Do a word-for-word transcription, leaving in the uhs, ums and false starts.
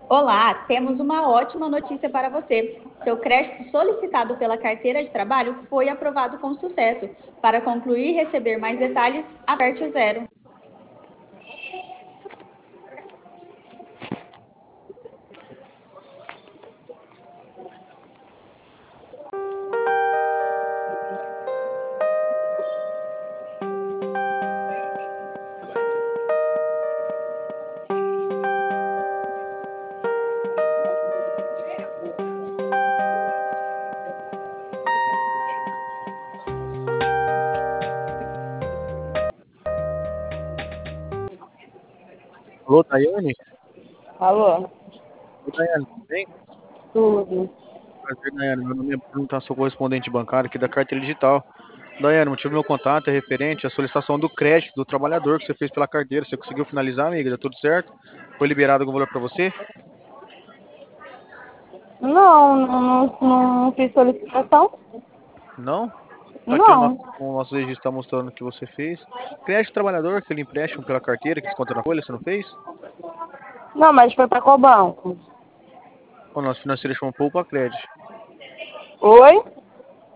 Olá, temos uma ótima notícia para você. Seu crédito solicitado pela carteira de trabalho foi aprovado com sucesso. Para concluir e receber mais detalhes, aperte o zero. Alô, Daiane? Alô, Oi, Daiane, tudo bem? tudo. Prazer, Daiane. Meu nome é Bruno, tá? Sou correspondente bancário aqui da Carteira Digital. Daiane, o motivo do meu contato é referente à solicitação do crédito do trabalhador que você fez pela carteira. Você conseguiu finalizar, amiga? Deu tudo certo? Foi liberado algum valor para você? Não, não, não, não fiz solicitação? Não? Tá aqui o nosso, Não. o nosso registro está mostrando que você fez. Crédito do trabalhador, aquele empréstimo pela carteira que desconta na folha, você não fez? Não, mas foi para qual banco? O nosso financeiro chama Poupa Crédito. Oi?